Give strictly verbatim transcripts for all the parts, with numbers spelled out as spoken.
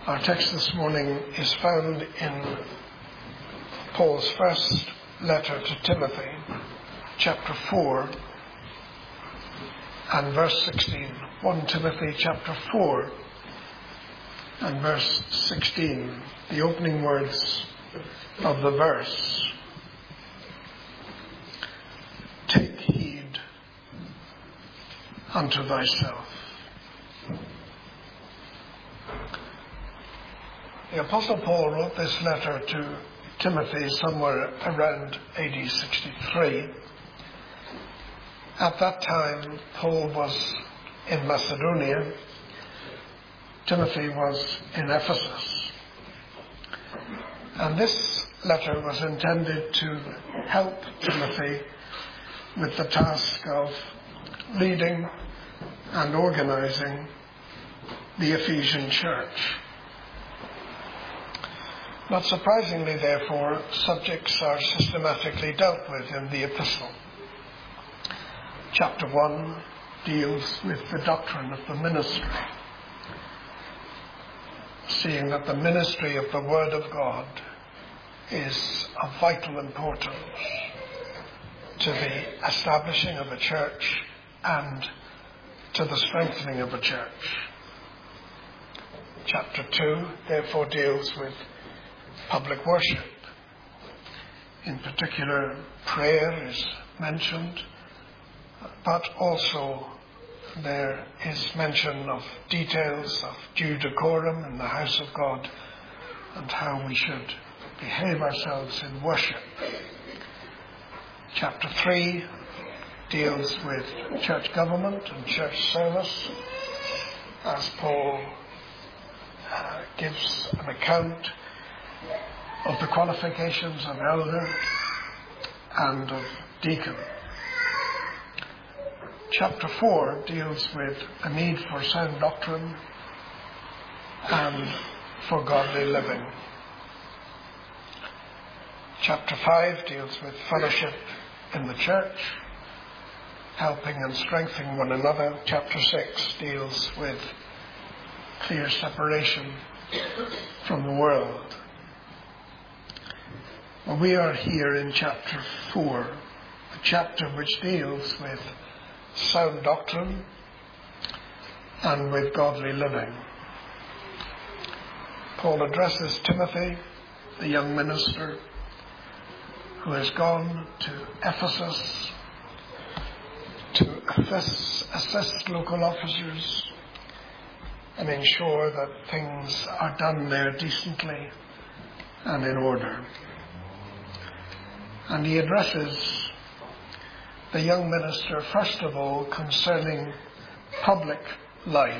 Our text this morning is found in Paul's first letter to Timothy, chapter four and verse sixteen. First Timothy chapter four and verse sixteen, the opening words of the verse. Take heed unto thyself. The Apostle Paul wrote this letter to Timothy somewhere around A D sixty-three. At that time, Paul was in Macedonia. Timothy was in Ephesus. And this letter was intended to help Timothy with the task of leading and organizing the Ephesian church. Not surprisingly, therefore, subjects are systematically dealt with in the epistle. Chapter one deals with the doctrine of the ministry, seeing that the ministry of the Word of God is of vital importance to the establishing of a church and to the strengthening of a church. Chapter two, therefore, deals with public worship. In particular, prayer is mentioned, but also there is mention of details of due decorum in the house of God and how we should behave ourselves in worship. Chapter three deals with church government and church service, as Paul uh, gives an account of the qualifications of elder and of deacon. Chapter four deals with a need for sound doctrine and for godly living. Chapter five deals with fellowship in the church, helping and strengthening one another. Chapter six deals with clear separation from the world. Well, we are here in chapter four, a chapter which deals with sound doctrine and with godly living. Paul addresses Timothy, the young minister, who has gone to Ephesus to assist, assist local officers and ensure that things are done there decently and in order. And he addresses the young minister, first of all, concerning public life.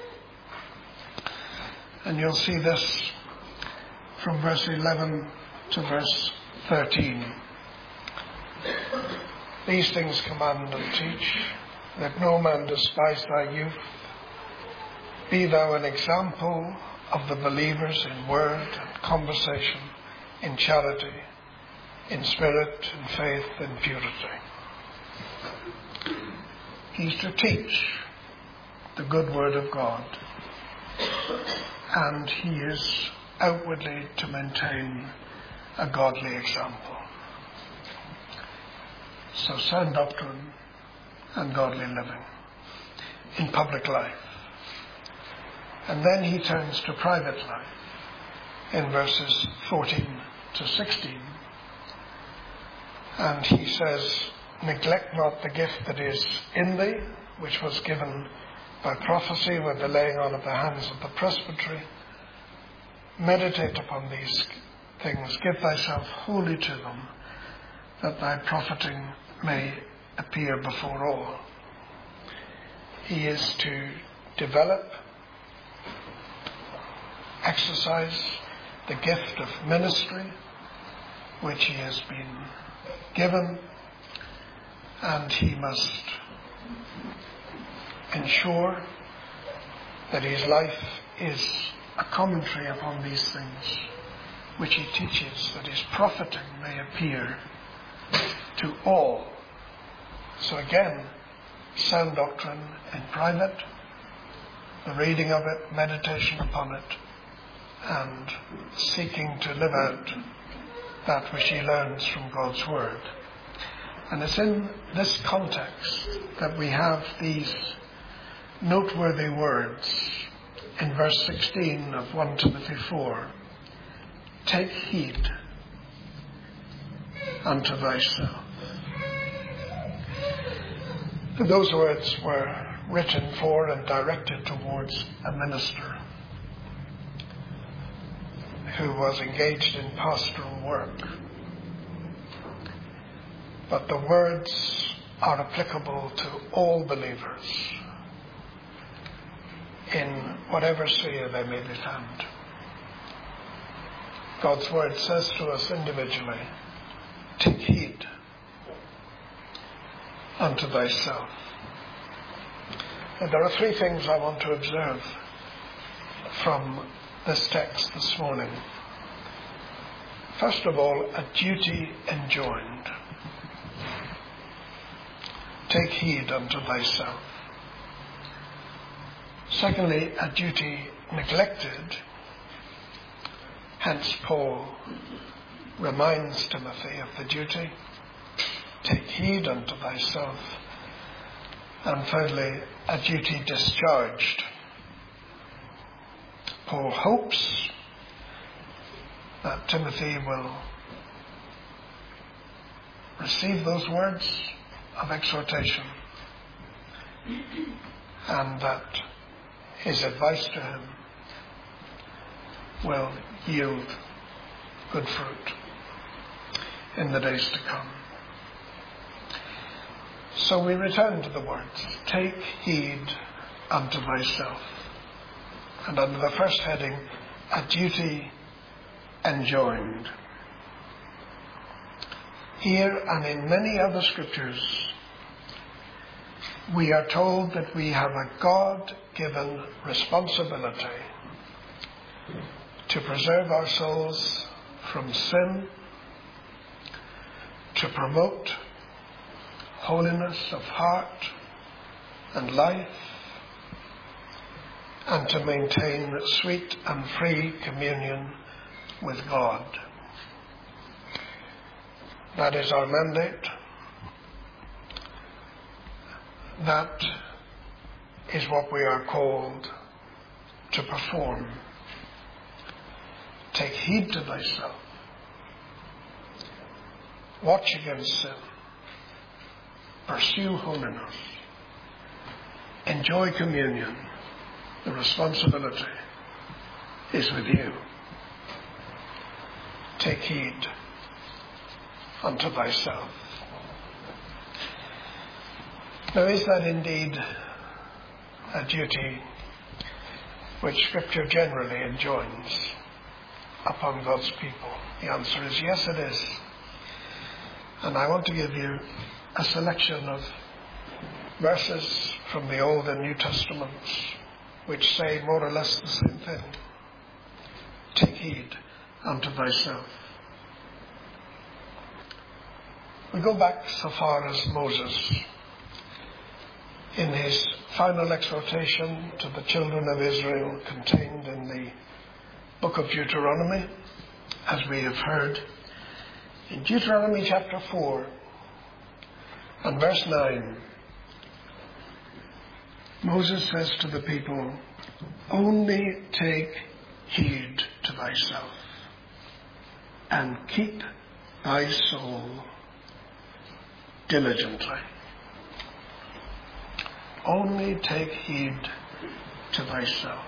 And you'll see this from verse eleven to verse thirteen. These things command and teach, that no man despise thy youth. Be thou an example of the believers in word and conversation, in charity, in spirit, in faith, in purity. He's to teach the good word of God, and he is outwardly to maintain a godly example. So sound doctrine and godly living in public life. And then he turns to private life in verses fourteen to sixteen. And he says, neglect not the gift that is in thee, which was given by prophecy with the laying on of the hands of the presbytery. Meditate upon these things, give thyself wholly to them, that thy profiting may appear before all. He is to develop, exercise the gift of ministry, which he has been given, and he must ensure that his life is a commentary upon these things which he teaches, that his profiting may appear to all. So again, sound doctrine in private, the reading of it, meditation upon it, and seeking to live out that which he learns from God's Word. And it's in this context that we have these noteworthy words in verse sixteen of First Timothy four. Take heed unto thyself. Those words were written for and directed towards a minister who was engaged in pastoral work. But the words are applicable to all believers in whatever sphere they may be found. God's word says to us individually, take heed unto thyself. And there are three things I want to observe from this text this morning. First of all, a duty enjoined. Take heed unto thyself. Secondly, a duty neglected. Hence Paul reminds Timothy of the duty. Take heed unto thyself. And thirdly, a duty discharged. Paul hopes that Timothy will receive those words of exhortation and that his advice to him will yield good fruit in the days to come. So we return to the words, take heed unto thyself. And under the first heading, a duty enjoined. Here and in many other scriptures, we are told that we have a God-given responsibility to preserve our souls from sin, to promote holiness of heart and life, and to maintain sweet and free communion with God. That is our mandate. That is what we are called to perform. Take heed to thyself. Watch against sin. Pursue holiness. Enjoy communion. The responsibility is with you. Take heed unto thyself. Now, is that indeed a duty which Scripture generally enjoins upon God's people? The answer is yes, it is. And I want to give you a selection of verses from the Old and New Testaments which say more or less the same thing. Take heed unto thyself. We go back so far as Moses in his final exhortation to the children of Israel contained in the book of Deuteronomy, as we have heard. In Deuteronomy chapter four and verse nine, Moses says to the people, only take heed to thyself and keep thy soul diligently. Only take heed to thyself.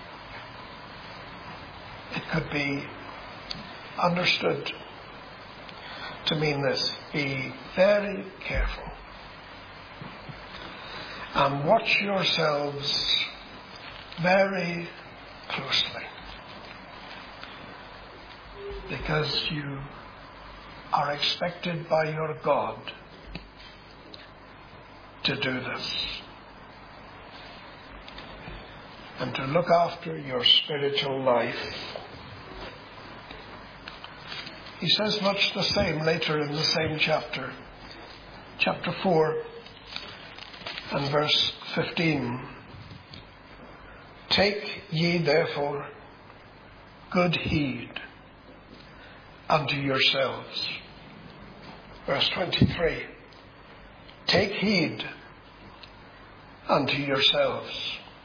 It could be understood to mean this: be very careful and watch yourselves very closely, because you are expected by your God to do this and to look after your spiritual life. He says much the same later in the same chapter, chapter four and verse fifteen. Take ye therefore good heed unto yourselves. Verse twenty-three. Take heed unto yourselves.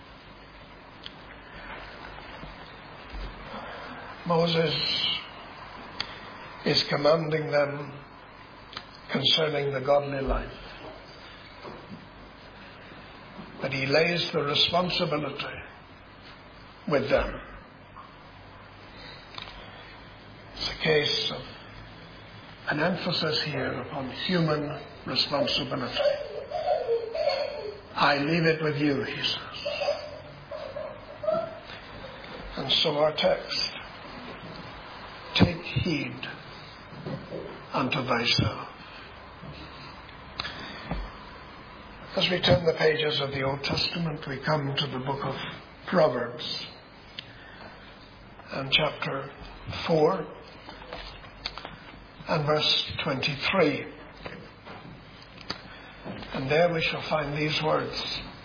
Moses is commanding them concerning the godly life. But he lays the responsibility with them. It's a case of an emphasis here upon human responsibility. I leave it with you, he says. And so our text. Take heed unto thyself. As we turn the pages of the Old Testament, we come to the book of Proverbs and chapter four and verse twenty-three. And there we shall find these words.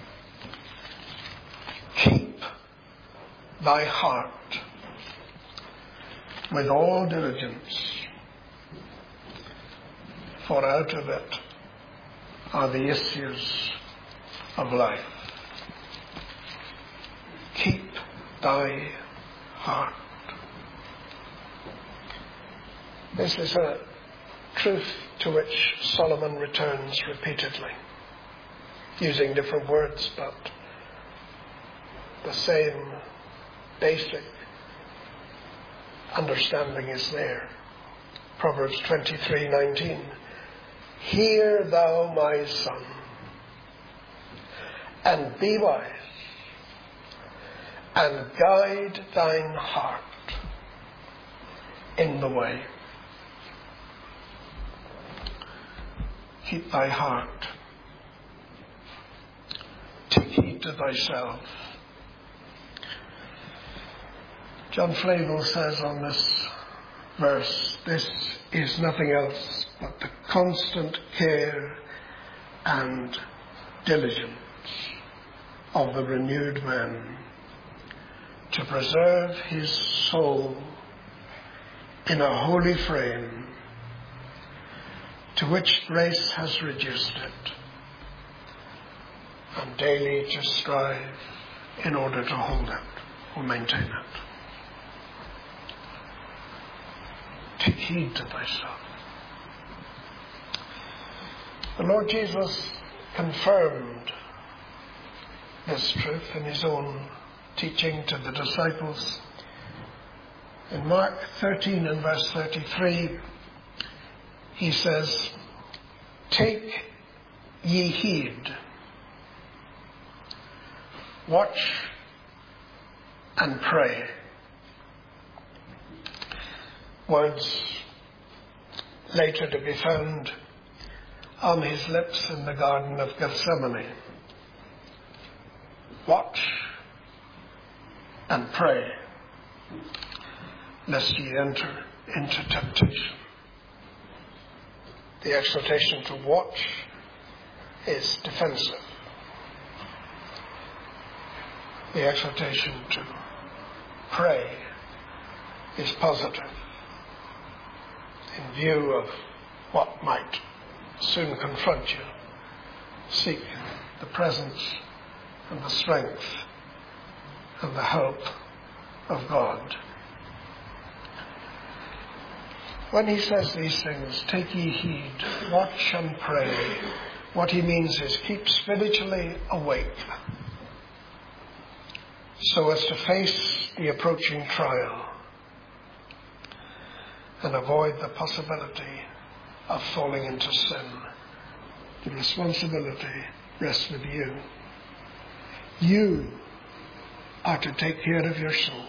Keep thy heart with all diligence, for out of it are the issues of life. Keep thy heart. This is a truth to which Solomon returns repeatedly, using different words, but the same basic understanding is there. Proverbs twenty-three nineteen. Hear thou, my son, and be wise, and guide thine heart in the way. Keep thy heart. Take heed to thyself. John Flavel says on this verse, this is nothing else but the constant care and diligence of the renewed man to preserve his soul in a holy frame to which grace has reduced it, and daily to strive in order to hold it or maintain it. Take heed to thyself. The Lord Jesus confirmed this truth in his own teaching to the disciples. In Mark thirteen and verse thirty-three, he says, take ye heed, watch and pray. Words later to be found on his lips in the Garden of Gethsemane. Watch and pray, lest ye enter into temptation. The exhortation to watch is defensive. The exhortation to pray is positive, in view of what might soon confront you. Seek the presence and the strength and the help of God. When he says these things, take ye heed, watch and pray, what he means is keep spiritually awake so as to face the approaching trial and avoid the possibility of falling into sin. The responsibility rests with you. You are to take care of your soul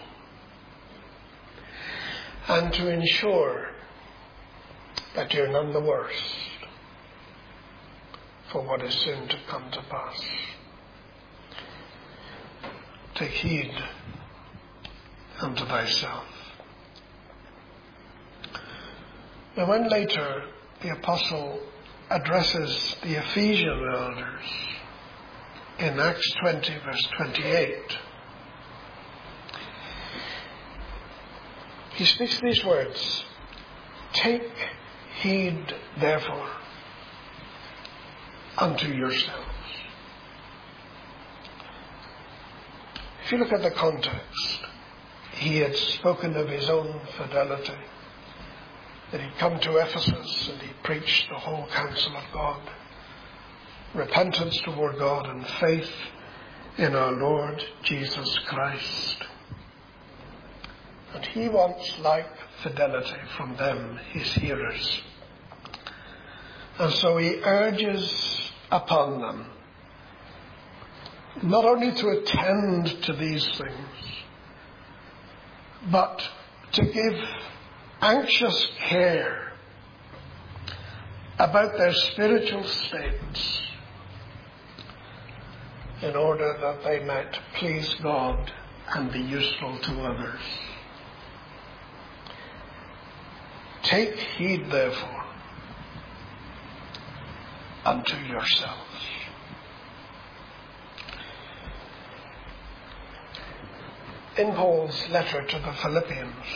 and to ensure that you're none the worse for what is soon to come to pass. Take heed unto thyself. Now, when later the apostle addresses the Ephesian elders in Acts twenty, verse twenty-eight, he speaks these words, "Take heed, therefore, unto yourselves." If you look at the context, he had spoken of his own fidelity, that he'd come to Ephesus and he preached the whole counsel of God, repentance toward God and faith in our Lord Jesus Christ. And he wants like fidelity from them, his hearers. And so he urges upon them not only to attend to these things, but to give anxious care about their spiritual states in order that they might please God and be useful to others. Take heed, therefore, unto yourselves. In Paul's letter to the Philippians,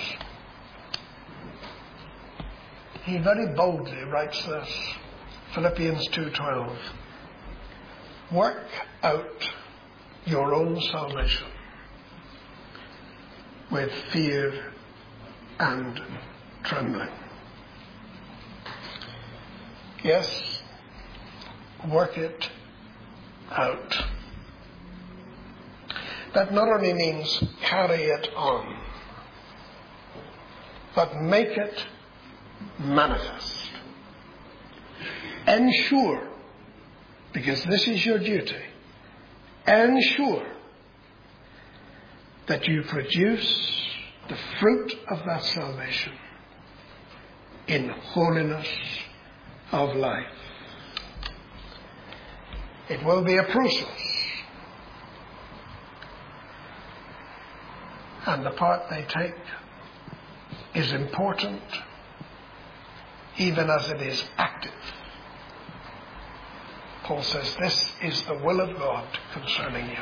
he very boldly writes this, Philippians two twelve, "Work out your own salvation with fear and trembling." Yes, work it out. That not only means carry it on, but make it manifest. Ensure, because this is your duty, ensure that you produce the fruit of that salvation in holiness of life. It will be a process. And the part they take is important, even as it is active. Paul says, this is the will of God concerning you.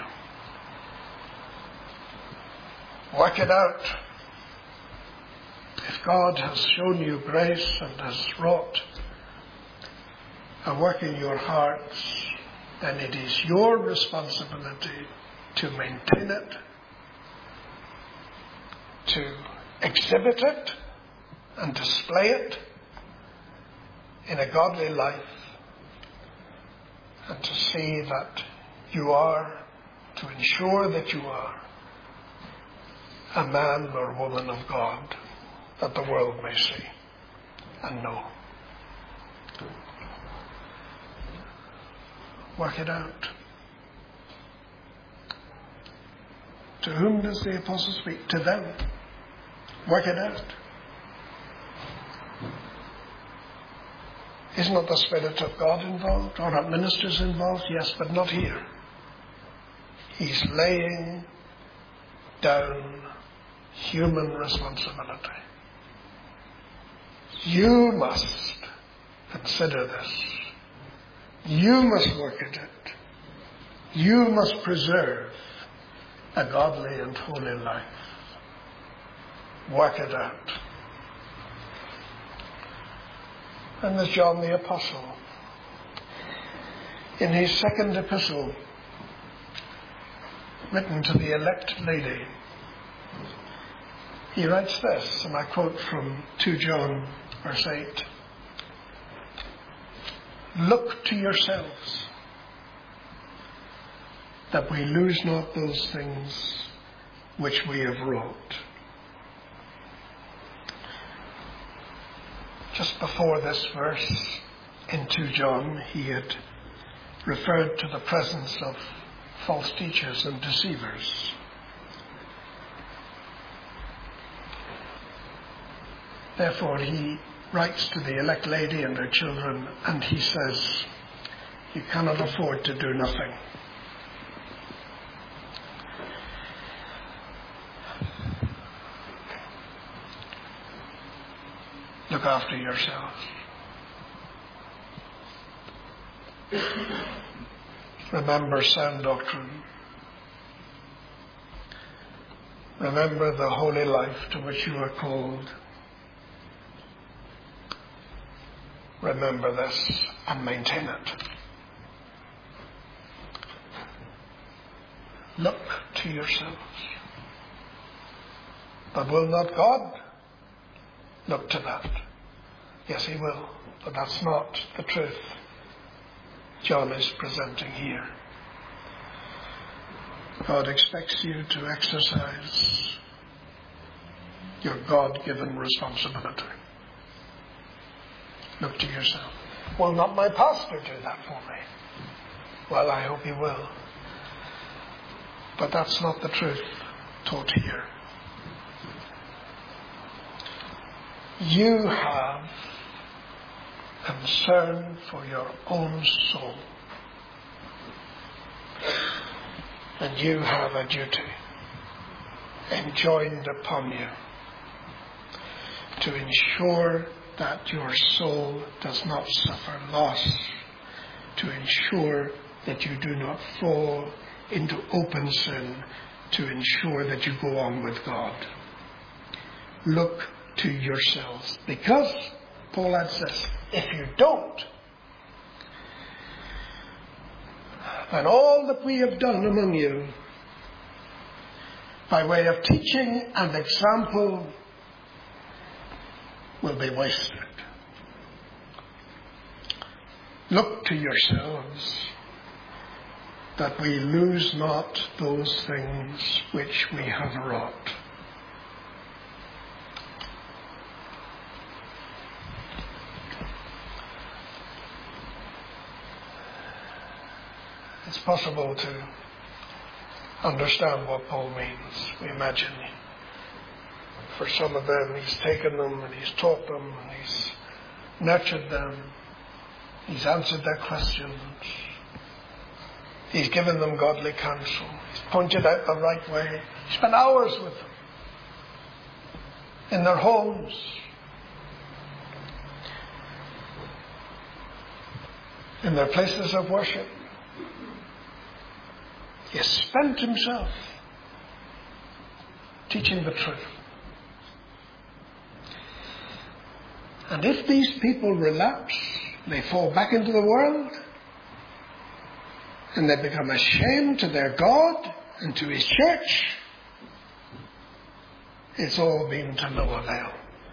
Work it out. If God has shown you grace and has wrought a work in your hearts, then it is your responsibility to maintain it, to exhibit it and display it in a godly life, and to see that you are, to ensure that you are a man or woman of God, that the world may see and know. Work it out. To whom does the apostle speak? To them. Work it out. Isn't not the Spirit of God involved? Or are ministers involved? Yes, but not here. He's laying down human responsibility. You must consider this. You must work at it. You must preserve a godly and holy life. Work it out. And there's John the Apostle. In his second epistle, written to the elect lady, he writes this, and I quote from two John, verse eight. "Look to yourselves, that we lose not those things which we have wrought." Just before this verse, in two John, he had referred to the presence of false teachers and deceivers. Therefore, he writes to the elect lady and her children, and he says, you cannot afford to do nothing. Look after yourselves. Remember sound doctrine. Remember the holy life to which you are called. Remember this and maintain it. Look to yourselves. But will not God look to that? Yes, he will. But that's not the truth John is presenting here. God expects you to exercise your God-given responsibility. Look to yourself. Will not my pastor do that for me? Well, I hope he will. But that's not the truth taught here. You have concern for your own soul. And you have a duty enjoined upon you to ensure that your soul does not suffer loss, to ensure that you do not fall into open sin, to ensure that you go on with God. Look to yourselves, because Paul adds this, if you don't, then all that we have done among you by way of teaching and example will be wasted. Look to yourselves that we lose not those things which we have wrought. It's possible to understand what Paul means. We imagine for some of them he's taken them and he's taught them and he's nurtured them. He's answered their questions. He's given them godly counsel. He's pointed out the right way. He spent hours with them in their homes. In their places of worship. He has spent himself teaching the truth. And if these people relapse, they fall back into the world, and they become ashamed to their God and to his church, it's all been to no avail.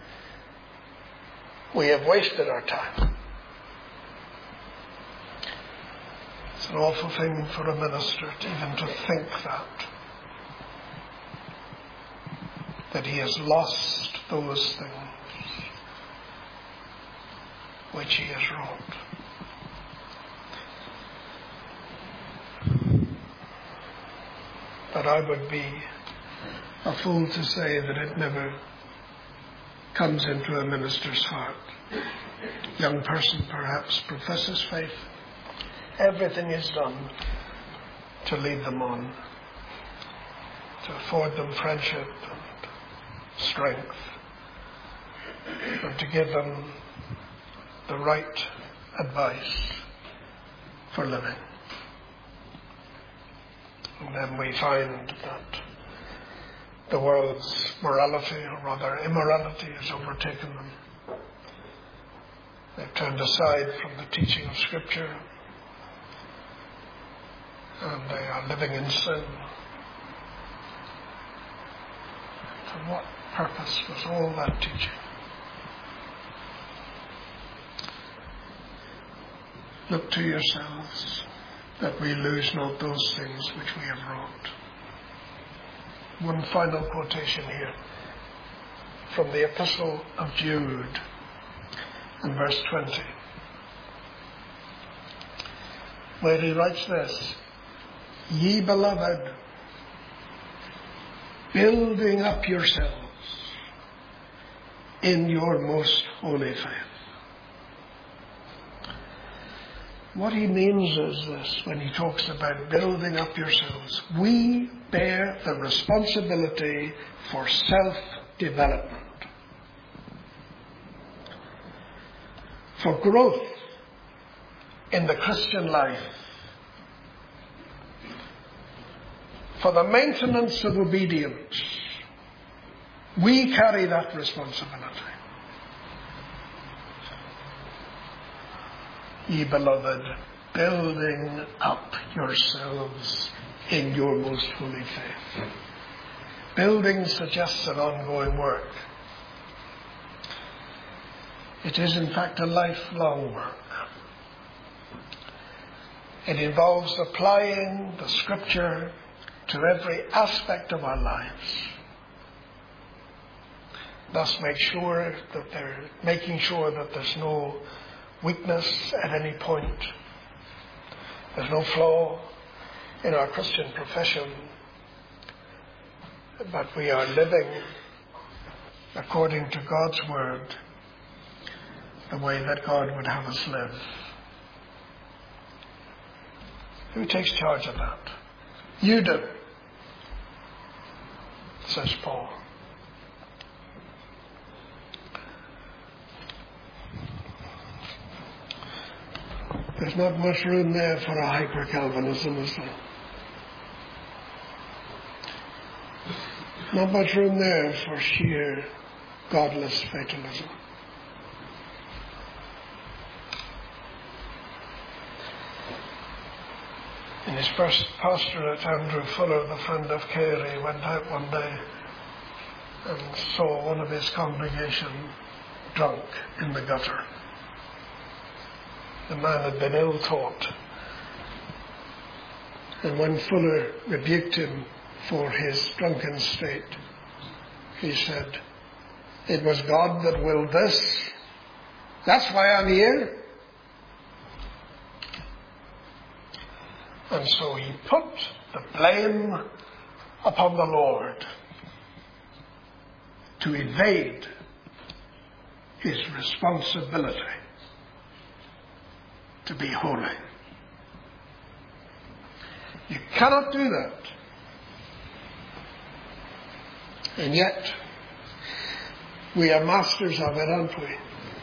We have wasted our time. It's an awful thing for a minister to even to think that. That he has lost those things which he has wrought. But I would be a fool to say that it never comes into a minister's heart. Young person perhaps professes faith. Everything is done to lead them on, to afford them friendship and strength, and to give them the right advice for living. And then we find that the world's morality, or rather immorality, has overtaken them. They've turned aside from the teaching of Scripture, and they are living in sin. For what purpose was all that teaching? Look to yourselves that we lose not those things which we have wrought. One final quotation here from the Epistle of Jude in verse twenty, where he writes this: Ye beloved, building up yourselves in your most holy faith. What he means is this when he talks about building up yourselves. We bear the responsibility for self-development, for growth in the Christian life, for the maintenance of obedience, We carry that responsibility. Ye beloved, building up yourselves in your most holy faith. Building suggests an ongoing work. It is in fact a lifelong work. It involves applying the Scripture to every aspect of our lives. Thus make sure that they're making sure that there's no weakness at any point. There's no flaw in our Christian profession, but we are living according to God's Word, the way that God would have us live. Who takes charge of that? You do, says Paul. There's not much room there for a hyper-Calvinism, is there? Not much room there for sheer godless fatalism. In his first pastorate, Andrew Fuller, the friend of Carey, went out one day and saw one of his congregation drunk in the gutter. The man had been ill-taught. And when Fuller rebuked him for his drunken state, he said, "It was God that willed this. That's why I'm here." And so he put the blame upon the Lord to evade his responsibility to be holy. You cannot do that. And yet, we are masters of it, aren't we?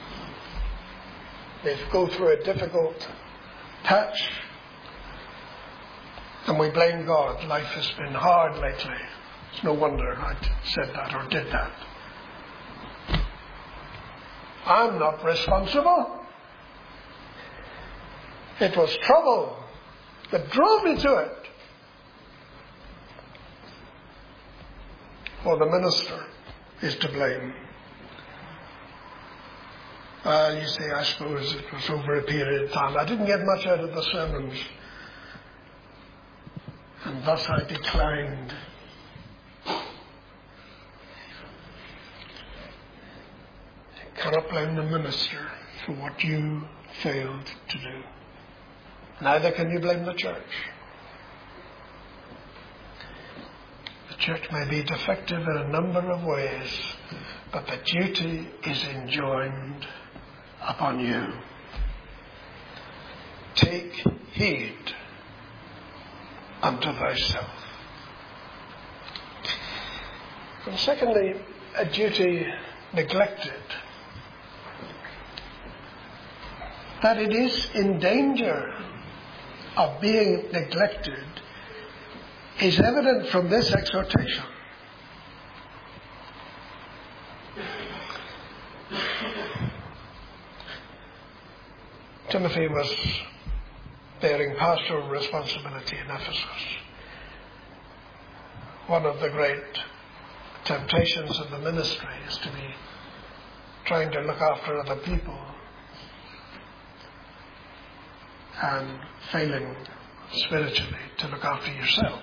We go through a difficult patch and we blame God. Life has been hard lately. It's no wonder I said that or did that. I'm not responsible. It was trouble that drove me to it. Or the minister is to blame. Well, you say, I suppose it was over a period of time. I didn't get much out of the sermons. And thus I declined. You cannot blame the minister for what you failed to do. Neither can you blame the church. The church may be defective in a number of ways, but the duty is enjoined upon you. Take heed unto thyself. And secondly, a duty neglected. That it is in danger of being neglected is evident from this exhortation. Timothy was bearing pastoral responsibility in Ephesus. One of the great temptations of the ministry is to be trying to look after other people and failing spiritually to look after yourself.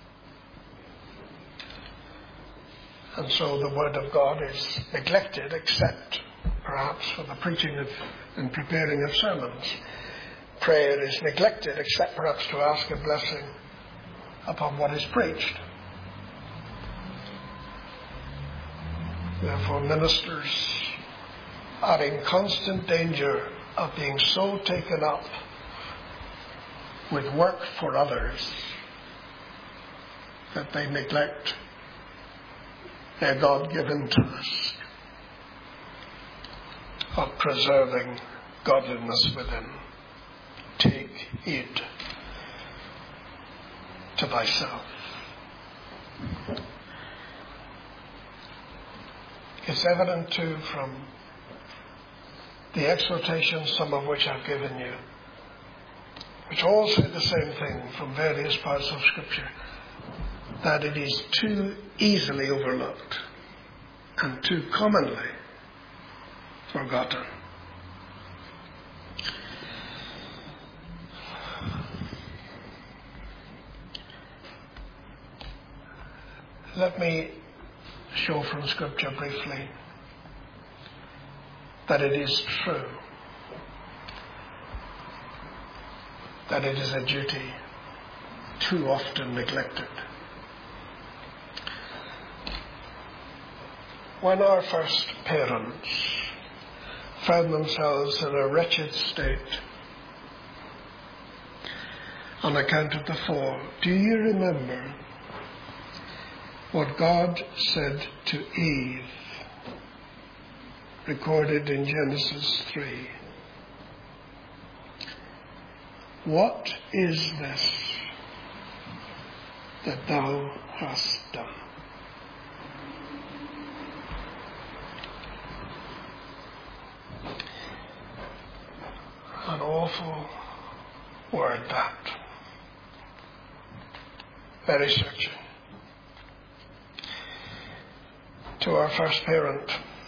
And so the Word of God is neglected, except perhaps for the preaching of and preparing of sermons. Prayer is neglected, except perhaps to ask a blessing upon what is preached. Therefore, ministers are in constant danger of being so taken up with work for others that they neglect their God-given task of preserving godliness within. Take heed to thyself. It's evident too from the exhortations, some of which I've given you, which all say the same thing from various parts of Scripture, that it is too easily overlooked and too commonly forgotten. Let me show from Scripture briefly that it is true, that it is a duty too often neglected. When our first parents found themselves in a wretched state on account of the fall, do you remember what God said to Eve, recorded in Genesis three? What is this that thou hast done? An awful word, that. Very searching. To our first parent,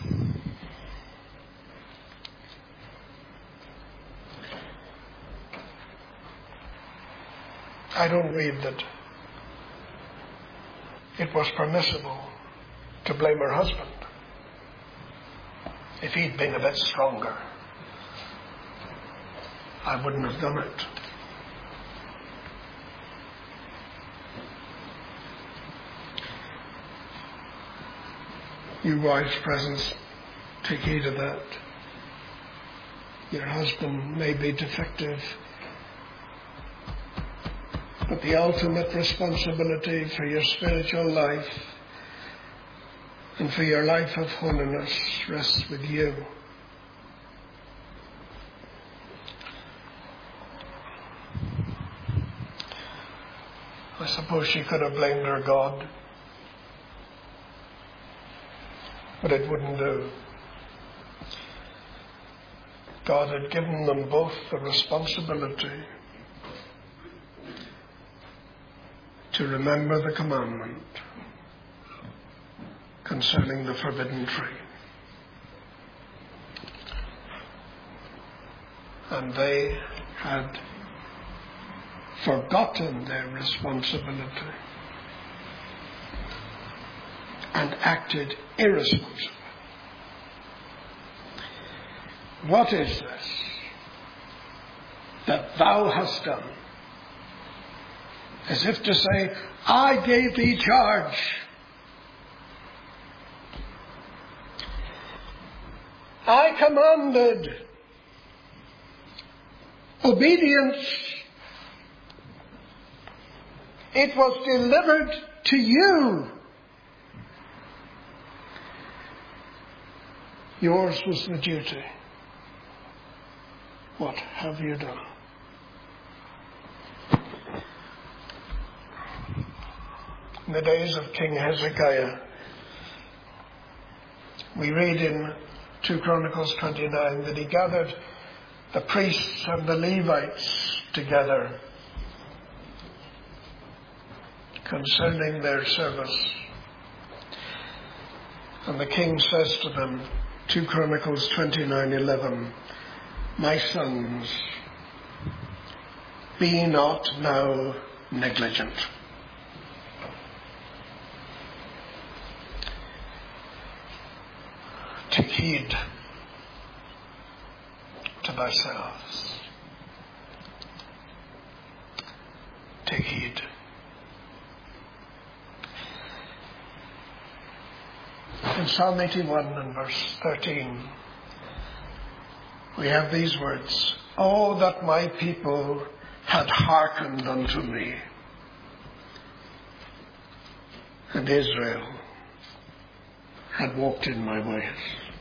I don't read that it was permissible to blame her husband if he'd been a bit stronger. I wouldn't have done it. You wives present, take heed of that. Your husband may be defective, but the ultimate responsibility for your spiritual life and for your life of holiness rests with you. I suppose she could have blamed her God, but it wouldn't do. God had given them both the responsibility to remember the commandment concerning the forbidden tree. And they had forgotten their responsibility and acted irresponsibly. What is this that thou hast done? As if to say, I gave thee charge. I commanded obedience. It was delivered to you. Yours was the duty. What have you done? In the days of King Hezekiah, we read in two Chronicles twenty-nine that he gathered the priests and the Levites together concerning their service. And the king says to them, two Chronicles twenty-nine eleven, my sons, be not now negligent. Take heed to thyselves. Take heed. In Psalm eighty-one and verse thirteen, we have these words, oh, that my people had hearkened unto me, and Israel had walked in my ways.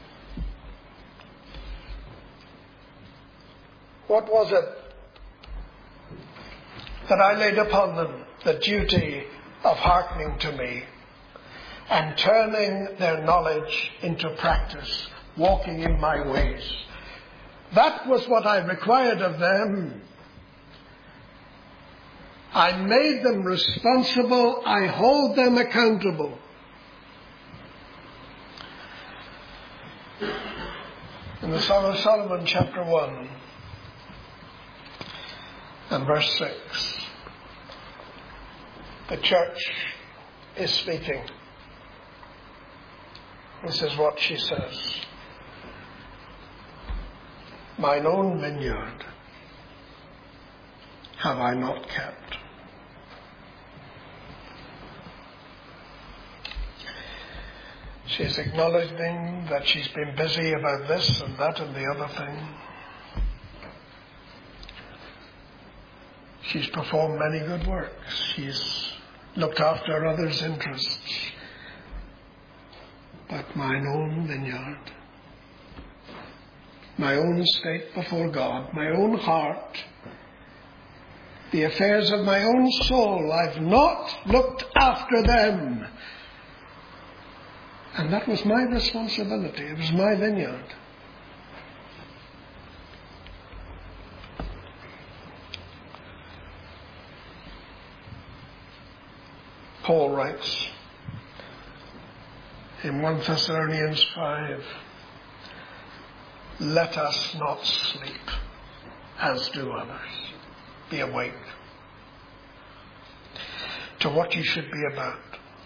What was it that I laid upon them? The duty of hearkening to me. and turning their knowledge into practice, walking in my ways. That was what I required of them. I made them responsible. I hold them accountable. In the Song of Solomon, chapter one, and verse six, the church is speaking. This is what she says. Mine own vineyard have I not kept. She's acknowledging that she's been busy about this and that and the other thing. She's performed many good works. She's looked after others' interests. But mine own vineyard, my own state before God, my own heart, the affairs of my own soul, I've not looked after them. And that was my responsibility. It was my vineyard. Paul writes in First Thessalonians five, let us not sleep as do others. Be awake to what you should be about.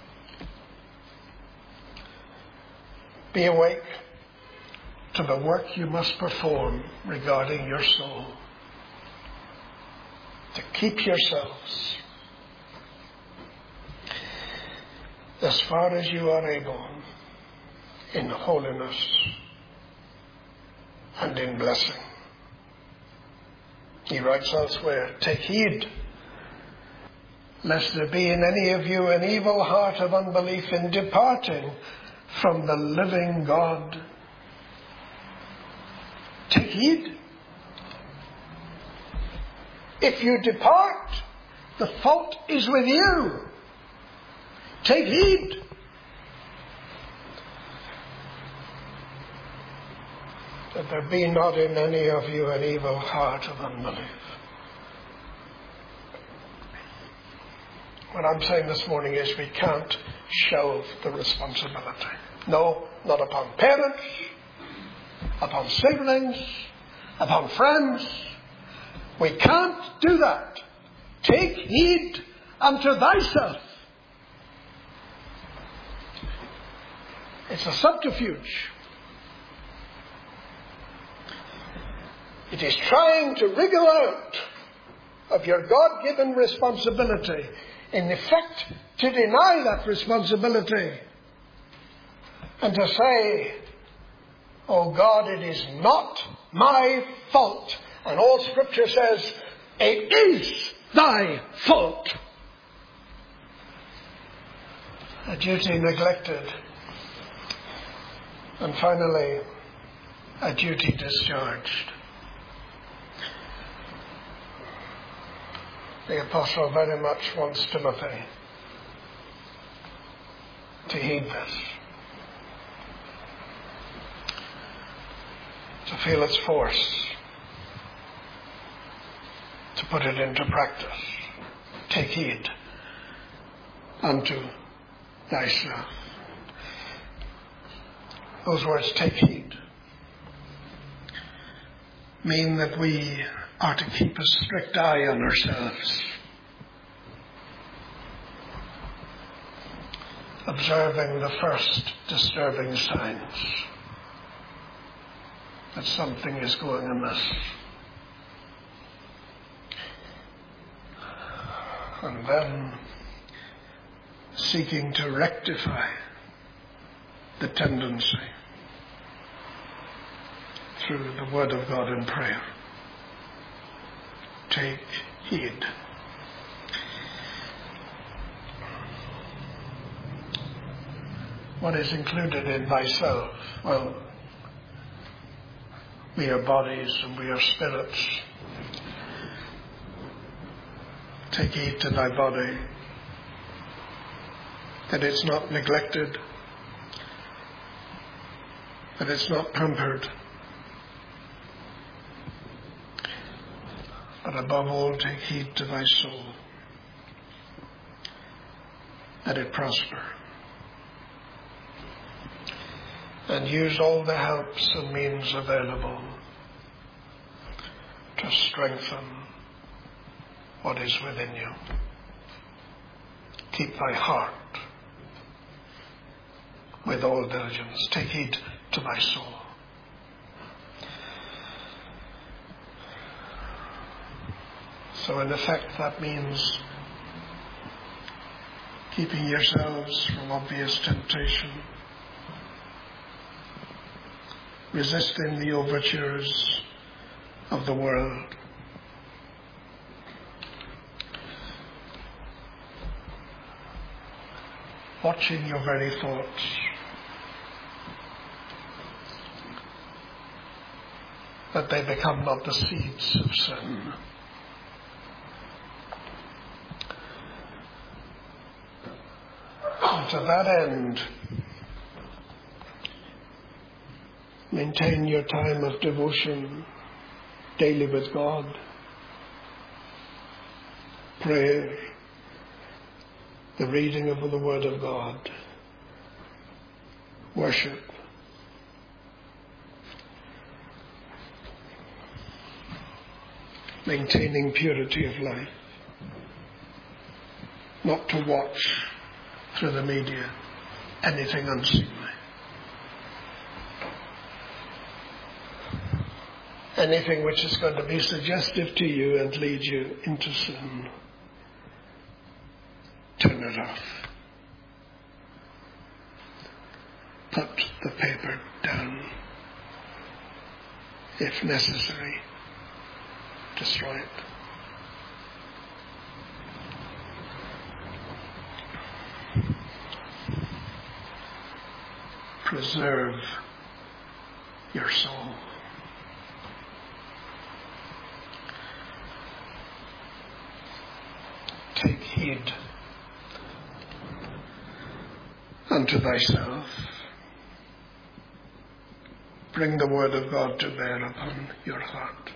Be awake to the work you must perform regarding your soul. To keep yourselves as far as you are able in holiness and in blessing. He writes elsewhere, take heed lest there be in any of you an evil heart of unbelief in departing from the living God. Take heed. If you depart, the fault is with you. Take heed. That there be not in any of you an evil heart of unbelief. What I'm saying this morning is we can't shelve the responsibility. No, not upon parents, upon siblings, upon friends. We can't do that. Take heed unto thyself. It's a subterfuge. It is trying to wriggle out of your God-given responsibility, in effect to deny that responsibility and to say, oh God, it is not my fault. And all Scripture says, it is thy fault. A duty neglected. And finally, a duty discharged. The apostle very much wants Timothy to heed this, to feel its force, to put it into practice. Take heed unto thyself. Those words, take heed, mean that we are to keep a strict eye on ourselves, observing the first disturbing signs that something is going amiss, and then seeking to rectify the tendency through the Word of God in prayer. Take heed. What is included in thyself? Well, we are bodies and we are spirits. Take heed to thy body. that it's not neglected, that it's not pampered, but above all take heed to thy soul, that it prosper, and use all the helps and means available to strengthen what is within you. Keep thy heart with all diligence. Take heed to thy soul. So in effect that means keeping yourselves from obvious temptation, resisting the overtures of the world, watching your very thoughts, that they become not the seeds of sin. And to that end, maintain your time of devotion daily with God, prayer, the reading of the Word of God, worship, maintaining purity of life, not to watch through the media anything unseemly, anything which is going to be suggestive to you and lead you into sin. Turn it off. Put the paper down. If necessary, destroy it. Preserve your soul. Take heed unto thyself. Bring the Word of God to bear upon your heart.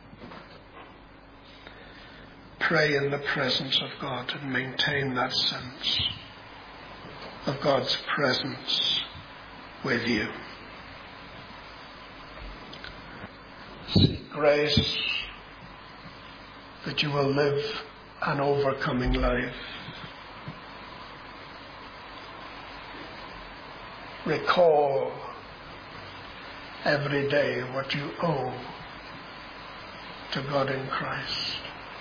Pray in the presence of God and maintain that sense of God's presence with you. Seek grace that you will live an overcoming life. Recall every day what you owe to God in Christ.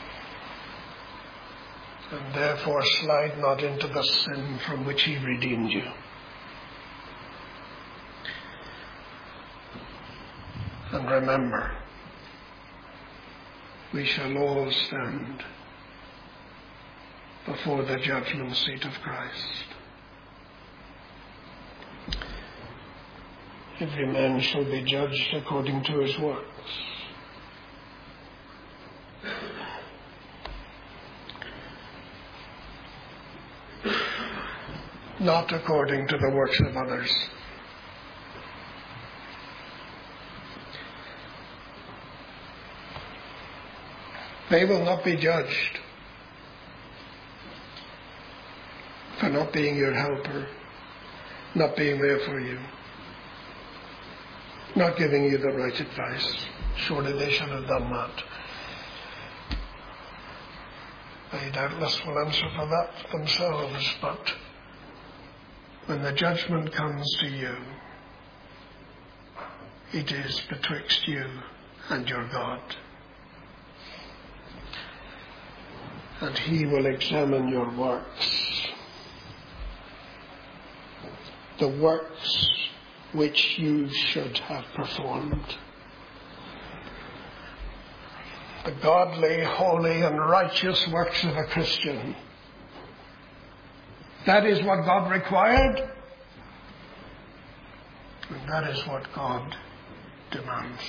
And therefore slide not into the sin from which he redeemed you. And remember, we shall all stand before the judgment seat of Christ. Every man shall be judged according to his works. Not according to the works of others. They will not be judged for not being your helper, not being there for you, not giving you the right advice. Surely they should have done that. They doubtless will answer for that themselves, but when the judgment comes to you, it is betwixt you and your God. And he will examine your works. The works which you should have performed. The godly, holy, and righteous works of a Christian. That is what God required. And that is what God demands.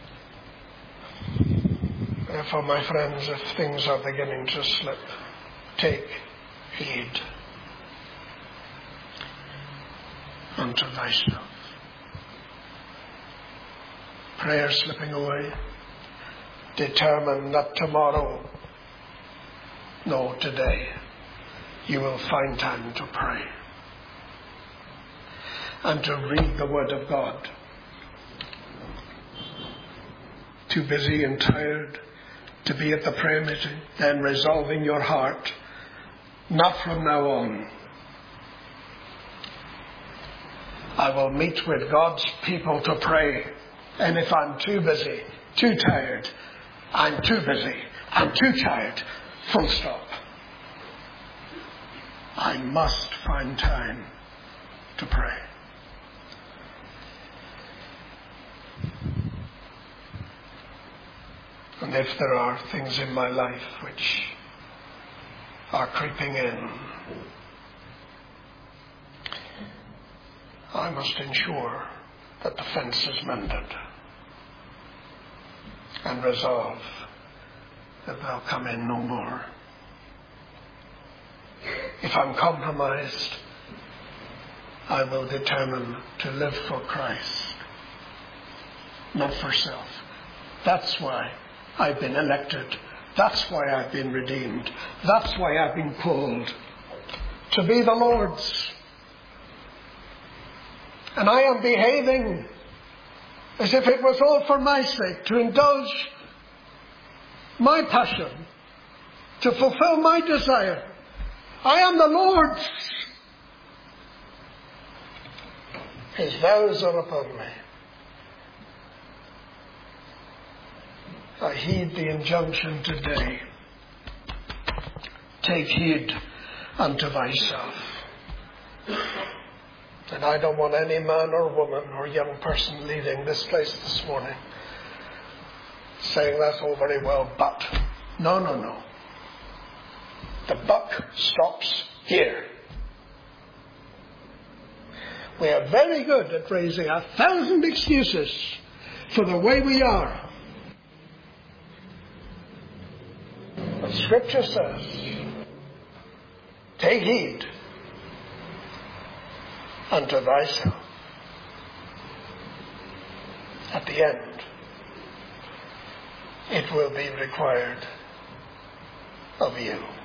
Therefore, my friends, if things are beginning to slip, take heed unto thyself. Prayer slipping away. Determine that tomorrow, no, today, you will find time to pray and to read the Word of God. Too busy and tired to be at the prayer meeting, then resolving your heart, not from now on. I will meet with God's people to pray, and if I'm too busy, too tired, I'm too busy, I'm too tired, full stop. I must find time to pray. And if there are things in my life which are creeping in, I must ensure that the fence is mended and resolve that they'll come in no more. If I'm compromised, I will determine to live for Christ, not for self. That's why I've been elected. That's why I've been redeemed. That's why I've been called to be the Lord's. And I am behaving as if it was all for my sake, to indulge my passion, to fulfill my desire. I am the Lord's. His vows are upon me. I heed the injunction today. Take heed unto thyself. And I don't want any man or woman or young person leaving this place this morning saying that's all very well, but. No, no, no. The buck stops here. We are very good at raising a thousand excuses for the way we are. But Scripture says, take heed unto thyself. At the end, it will be required of you.